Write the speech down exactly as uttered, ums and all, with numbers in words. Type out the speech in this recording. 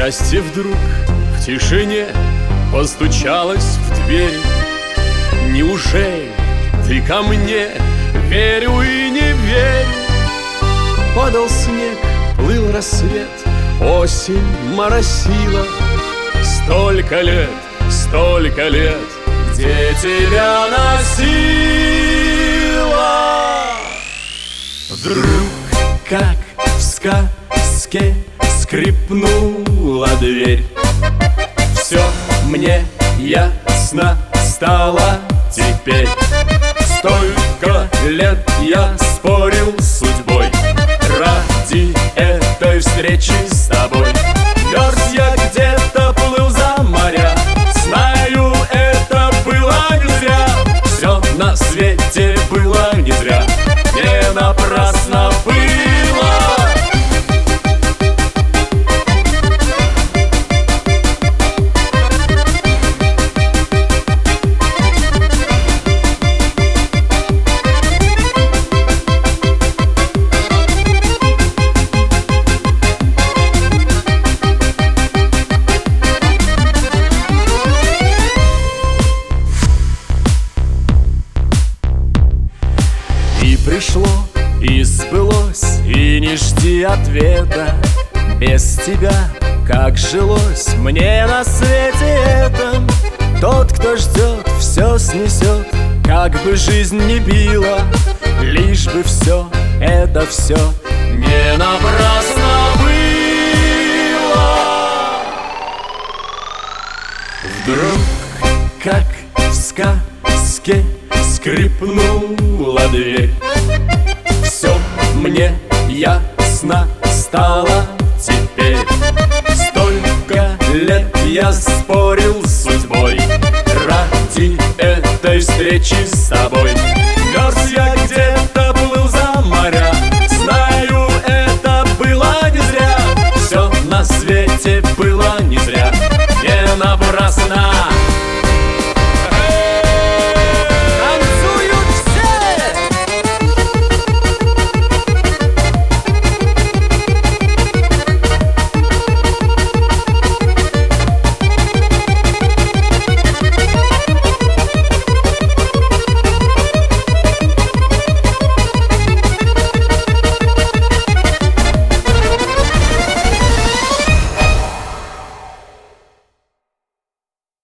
Счастье вдруг в тишине постучалось в дверь. Неужели ты ко мне? Верю и не верю. Падал снег, плыл рассвет, осень моросила. Столько лет, столько лет, где тебя носила. Вдруг, как в сказке, скрипнула дверь. Все мне ясно стало теперь. Столько лет я спорил с судьбой ради этой встречи с тобой. Мерз я где-то, плыл за моря. Знаю, это было не зря. Все на свете было не зря. Не напрасно было. И пришло, и сбылось, и не жди ответа. Без тебя как жилось мне на свете этом. Тот, кто ждет, все снесет, как бы жизнь не била, лишь бы все, это все не напрасно было. Вдруг, как в сказке, скрипнула дверь. Все мне ясно стало теперь. Столько лет я спорил с судьбой ради этой встречи с тобой. Мерз я где-то, плыл за моря. Знаю, это было не зря. Все на свете было